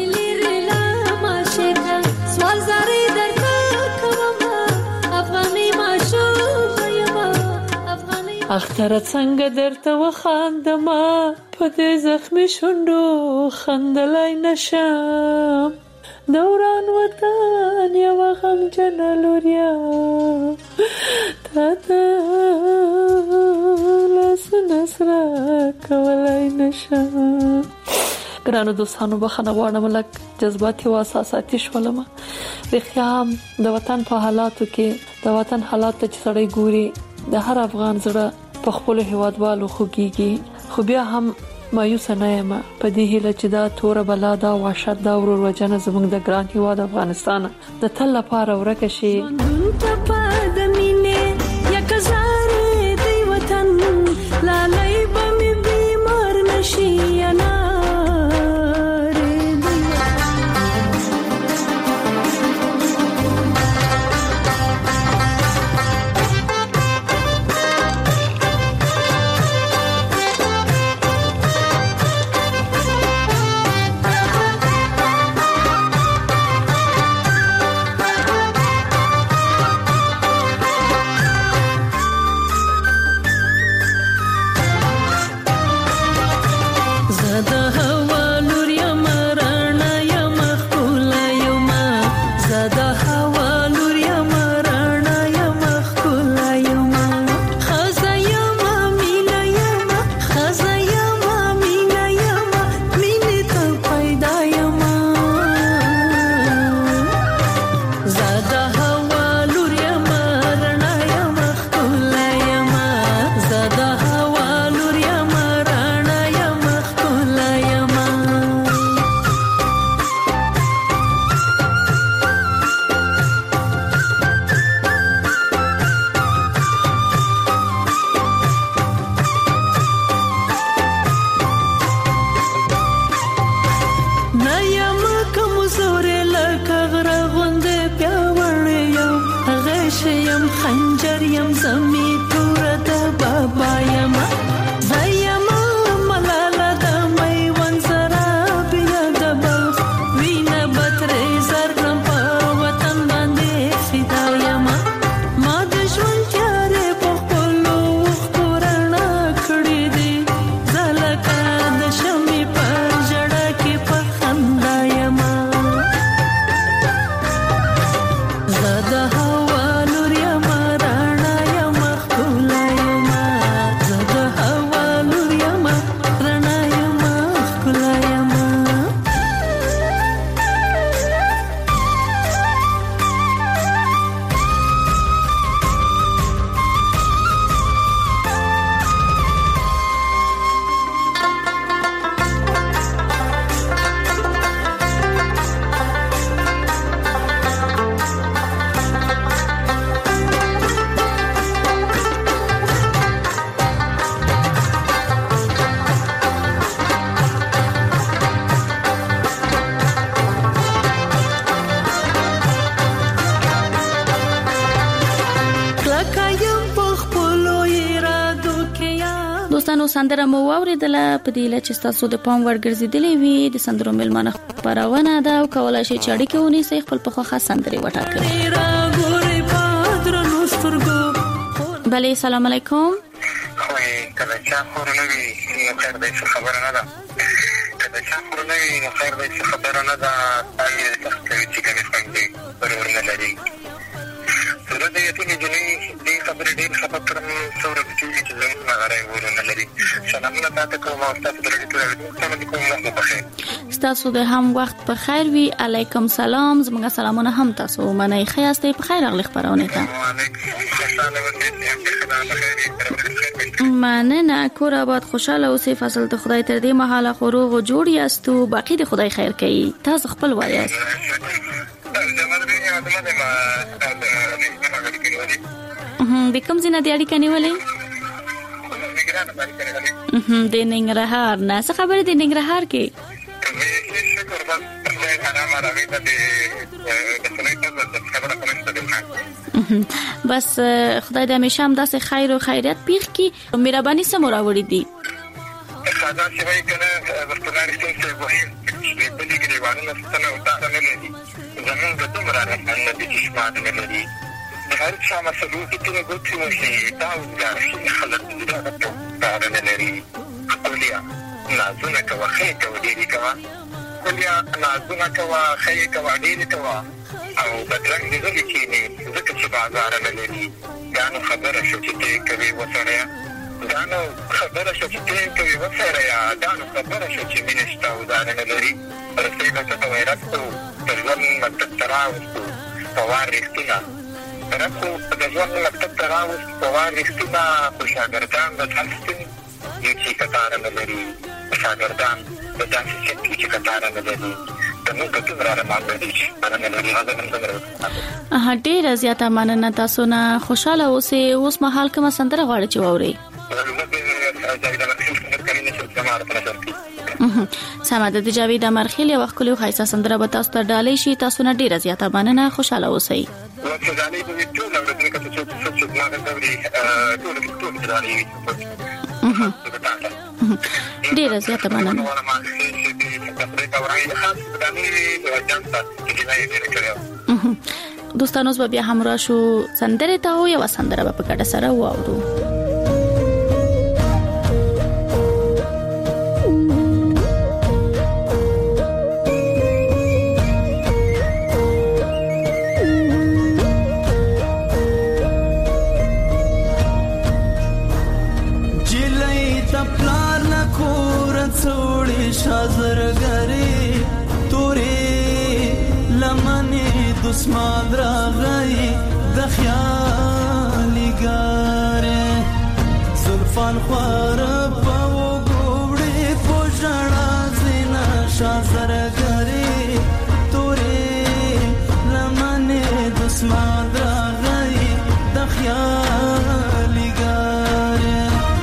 سوال زری درته کوم افغاني ماشوم اختر څنګه درته وخاندم په دې زخمي شونډو خندلای نشم دوران وطن یو غم جنلوریا تا لاس نصرا کولای نشم ګرانو دوستانو بخښنه غواړم لکه جذباتي او احساساتي شولم رخیام د وطن په حالاتو کې د وطن حالات ته سړی ګوري د هر افغان زړه په خپل هیوادوالو خوږيږي خو بیا هم مایوس نه یم په دې هیله چې دا تور بلا دا وحشت دا ورور وجنه زموږ د ګران هیواد افغانستان د تل لپاره ورکه شي د مینې یک زارې دی وطن لالای بمې بیمار نشي انا سندره مو اوریدله په دې لچ تاسو د پام ورګرځیدلې وي د سندرو ملمنه خبرونه ده او کولای شي چې اړیکه ونی سي خپل په خوخه سندري وټاکي. بله سلام علیکم. خوې کله چې خبرونه وي نو خیر دې خبره نه ده. کله چې خبرونه وي نو خیر دې خبره نه ده. اې تاسو چې کومې څنګه ورونه لري. زه د یتیمې جنې دې خبرې ډېر خبر کړم څوره چې زموږ غره ورونه لري. سلامونه تاسو کوم او تاسو درې ټول کوم وخت په خیر. تاسو د هم وخت په خیر وي. علیکم سلام. زموږ سلامونه هم تاسو منئ. خیاسته په خیر اغلی خبرونه ته. مننه. کور آباد خوشاله اوسئ. فصل ته خدای تر دې مهاله خو روغ او جوړ یاست او باقی د خدای خیر کوي. تاسو خپل وایاست. د کوم ځای نه دی اړیکه نیولې؟ د ننګرهار نه. څه خبره د ننګرهار کې؟ بس خدای دې همیشه هم داسې خیر او خیریت پیښ کړي. مهرباني سم راوړي دي. خدا چې وایي کنه ورتلاري څنګه وایي چې په دې کې دیوالونه ستنه او تاسو نه لري. زمونږ د دومره نه دي چې شمار نه لري. هر څه مسلو کې ته ګوتې وشي دا وګورئ خلک دې دا نه لري. کولیا نازونه کوي خې کوي دې کوي. کولیا نازونه کوي خې کوي دې کوي. او بدرنګ دې ځکه چې ځکه چې بازار نه لري. دا نو خبره شو چې دې کوي وسره. دا نو خبره شو چې دې کوي وسره. دا نو خبره شو چې مینشته او دا نه لري. رسېږي ته وایراتو د ژوند مکتب تراوستو په وار رښتینه راکو د ژوند مکتب تراوست په وار رښتینه په شاګردان د تلستین یو چې کتاره نه لري. شاګردان د داسې چې کتاره نه لري. د موږ دومره رمانده دي چې نه لري. ډېره زیاته مننه. تاسو نه خوشاله اوسئ. اوس مهال کومه سندره غواړئ چې واورئ؟ سمه ده. د جاوید امرخیل یو وخت کلیو خایسته سندره به تاسو ته ډالۍ شي. تاسو نه ډیره زیاته مننه. خوشاله اوسئ. ډیره زیاته مننه. دوستانو به بیا همراه شو سندره ته او یو سندره به په ګډه سره واورو. شازرګری تورې لمنې دسمان راغی د خیالي ګارې زلفان خوار په وګوړې پوجړه زینا شازرګری تورې لمنې دسمان راغی د خیالي ګارې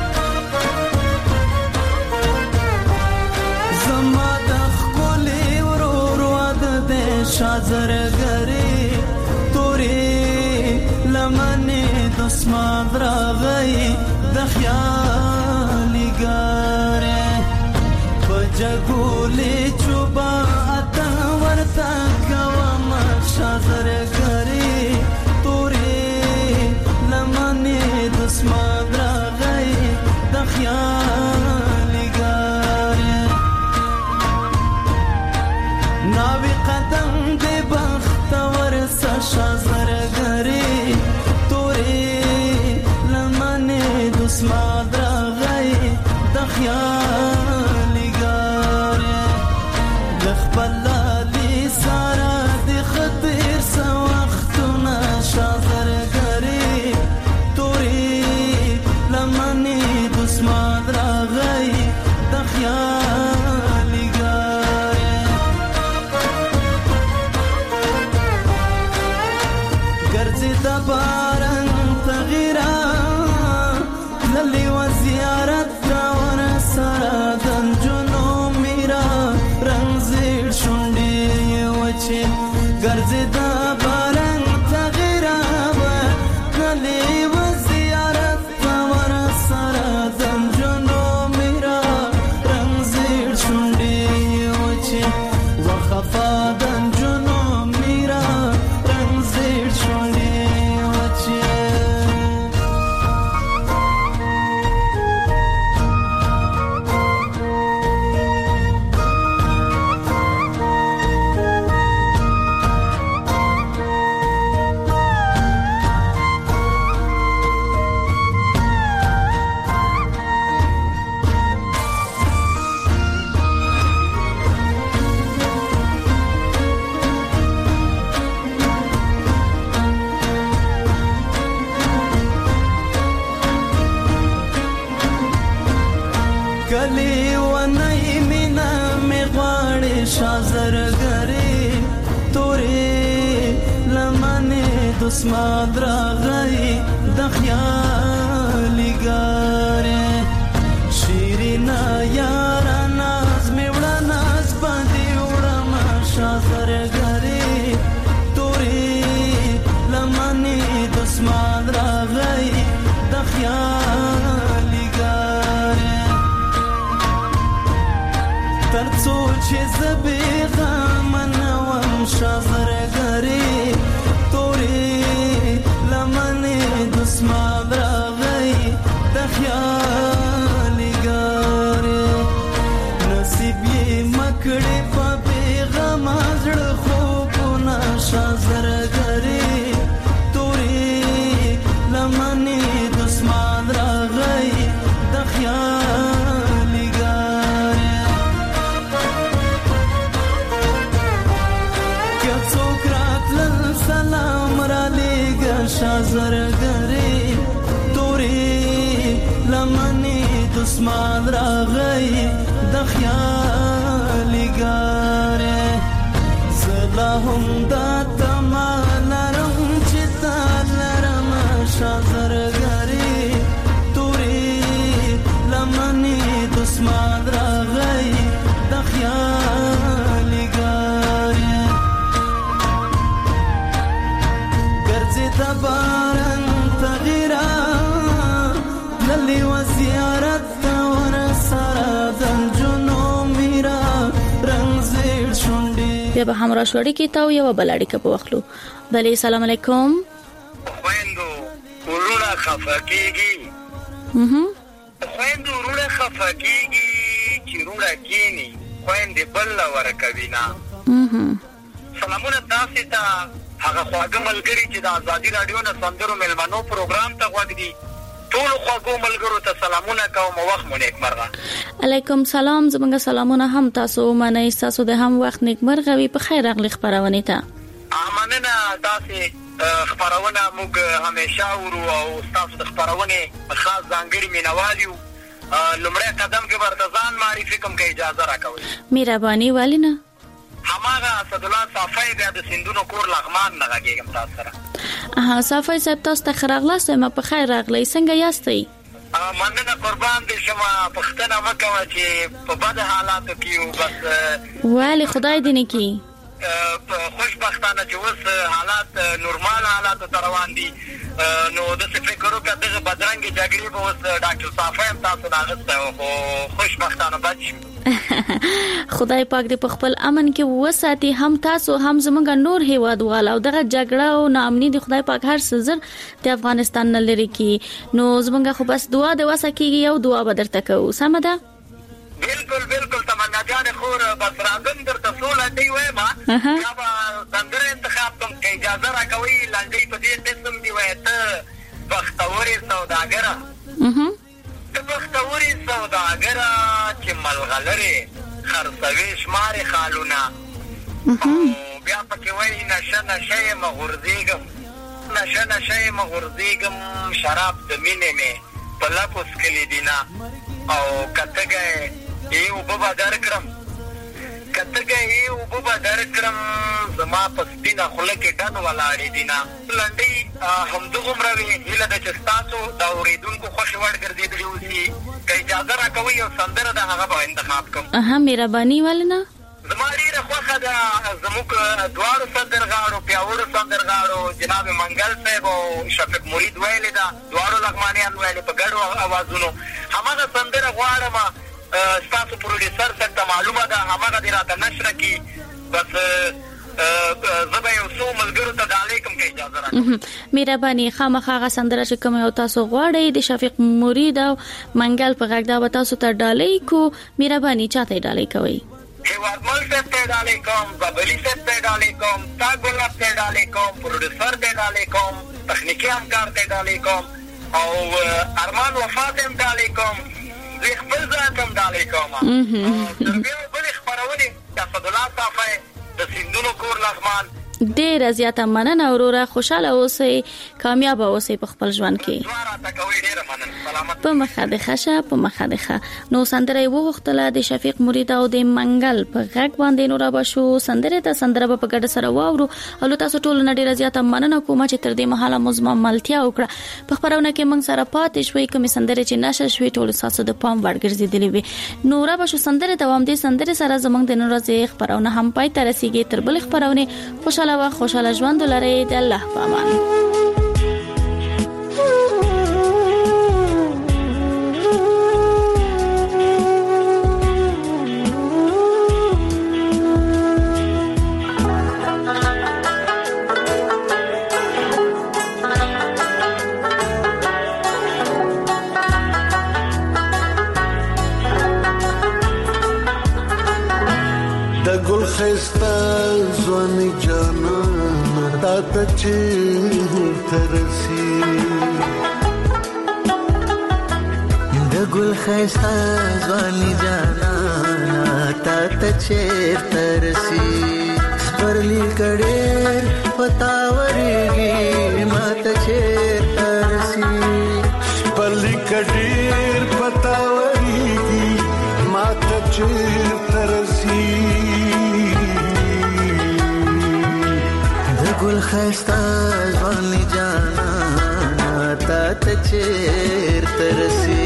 شازرګری تورې لمنې دسمان راغی د خیالي ګارې په جګولې چوبا اته ورته کوم شازرګری تورې لمنې دسمان راغی د خیالي ګارې ناوی قدم دې بخت ورسه شازرګری تورې لمنې دسمان راغی د خیالي ګارې د خپل لالي ساره د خطر سو وختونه شازرګری تورې لمنې دسمان راغی د خیالي ګارې ګرځي د باران تغیرا للی و زیارت دا ور سره دنجونو میرا رنگزیر شونډي وچی ګرځي د باران تغیرا للی و زیارت دا ور سره دنجونو دسمال راغی د خیالي ګاره شیرینا یارا ناز می وړه ناز باندې وړم شازر غری توري لمنې دسمال راغی د خیالي ګاره ترڅو چې زبې غمنوم شازر غری توري لمنې دسمال راغی د خیالي ګاره نصیب یې مکړې په بیغم زړه خوبونه شازر غری توري لمنې دسمال راغی د خیالي ګاره که څوک راتلل سلام را لېږه شازر غری توري لمنې دسمال راغی د خیالي ګاره زلا هم دا تما لرم چې تا لرم شازر غری توري لمنې دسمال راغی د خیالي ګاره ګرځې د باران تغیرا للی و زیارت تا ور سره د جنو میرا رنگ زیړ شونډې بیا به همراه شوړی کې تاو یو بلاړی کې په وخلو بلې سلام علیکم خويندو ورونه خفقېږي خويندو ورونه خفقېږي چې ورونه کېني خويندې بل ورکوي نه سلامونه تاسو ته هغه خواږه ملګري چې د ازادي رادیو نه سندرو ملمنو پروګرام ته غوږ دي ټول خواږه ملګرو ته سلامونه کوم وخت مو نیکمرغه علیکم سلام زمونږ سلامونه هم تاسو منئ تاسو د هم وخت نیکمرغه وي په خیر راغلی خبرونه ته امنه تاسو خبرونه موږ همیشه ورو او تاسو د خبرونه خاص ځانګړي مینوالو لمړی قدم کې ورتزان معرفي کوم کې اجازه راکوي مهرباني والینا هماغه اسد الله صافی د سندونو کور لغمان نه غږیږم تاسو سره صافی صاحب تاسو ته خراغلاست ما په خیر راغلی څنګه یاستئ مننه قربان دې شمه پښتنه مکوه چې په بد حالاتو کې بس ولی خدای دې نه کی خوشبختانه چې اوس حالات نورمال حالات ته روان دي نو د څه فکر وکړه دغه بدرنګ جګړې به اوس ډاکټر صافی هم تاسو راغسته خو خوشبختانه بچ خدای پاک دې په خپل امن کې وساتي هم تاسو هم زمونږ نور هیواد والا او دغه جګړه او ناامني د خدای پاک هر څه زر د افغانستان نه لري کی نو زمونږ خو بس دعا د وسه کیږي او دعا به درته کوو سم ده بالکل تمنا جان خور بس راغم درته سول دی وای ما یا به څنګه انتخاب کوم کې اجازه راکوي لاندې په دې قسم دی وای ته بختوري سوداګره بختوري سوداګره چې ملغلره خرڅوي شمار خالونه بیا پکې وای نشه مغورځيګم شراب د مینې مې په لاپوس کې لیدینا او کتهګه یو بابا درکړم زما په سپینه خوله کې ډن ولاړې دینا لنډي همدغه مروي هله د چستاسو دا اوریدونکو خوش وړ ګرځېدلی اوسي که اجازه راکوي او سندره د هغه به انتخاب کوم مهرباني ولنه زما ډیره خوښه ده زموږ دواړو سندرغاړو پیاوړو سندرغاړو جناب منګل صاحب او شفیق مرید ویلې ده دواړو لغمانیان ویلې په ګډو اوازونو هماغه سندره غواړم ستاسو پروډوسر څخه معلومه ده هماغه دې راته نشره کی بس زبې یو څو ملګرو ته د علیکم کې اجازه راکړم مهرباني خامخا سندره چې کوم یو تاسو غواړئ د شفیق مرید او منګل په غږ دا تاسو ته ډالۍ کو مهرباني چاته ډالۍ کوي هیوادمل ته ډالۍ کوم زبلی ته ډالۍ کوم تا ګلاب ته ډالۍ کوم پروډوسر ته ډالۍ کوم تخنیکی همکار ته ډالۍ کوم او ارمان وفات ته ډالۍ کوم زه خپل ځان ته ډالۍ کوم تربیه بل خبرونه اسد الله صافی د سندونو کور لغمان ډیر زیاته مننه اوروره خوشاله اوسئ کامیاب اوسئ په خپل ژوند کې په مخادخه نو سندره وغختله د شفیق مرید او د منګل په غږ باندې نو را بشو سندره په ګډ سره واورو او تاسو ټول نړۍ رضایت مننه کوم چې تر دې مهاله مزمن ملتیا وکړه په خبرونه کې موږ سره پاتې شوي کوم سندره چې نشه شوي ټول ساسو د پام ورګرځیدلې وي نو را بشو سندره دوام دي سندره سره زمنګ د نورځ خبرونه هم پای ته رسیدي تر بل خبرونه خوشاله ژوند لري د الله په امان خستا ځواني جانان تا ته چې ترسي د ګل خستا ځواني جانان تا ته چې ترسي پرلی کډېر پتاوريږي ماته چې ترسي پرلی کډېر پتاوريږي ماته چې ترسي ګل خستا ځواني جانا تا ته چیرته رسي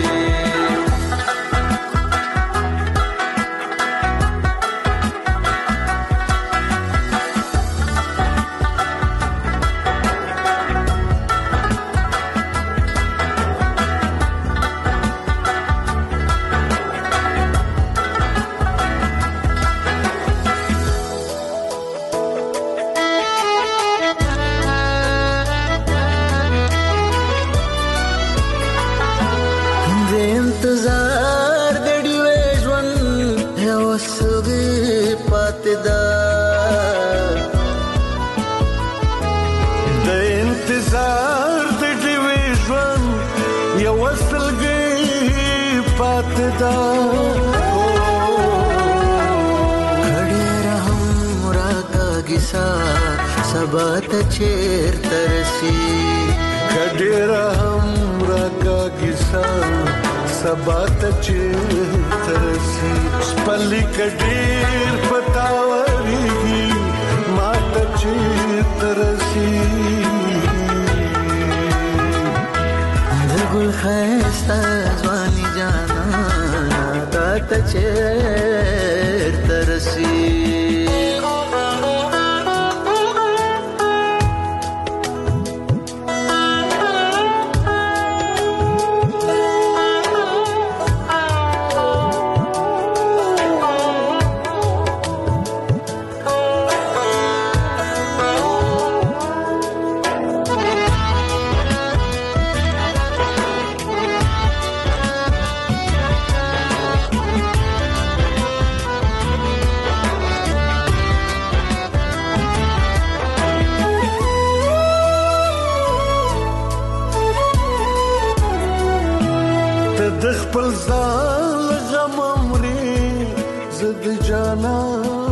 سبات چیر ترسی کډیر هم راکا کیسا سبات چیر ترسی پلی کډیر پتاوري مات چیر ترسی دګل خستا ځواني جانا تا چیر ترسی خپل ځان غم امري زد جانا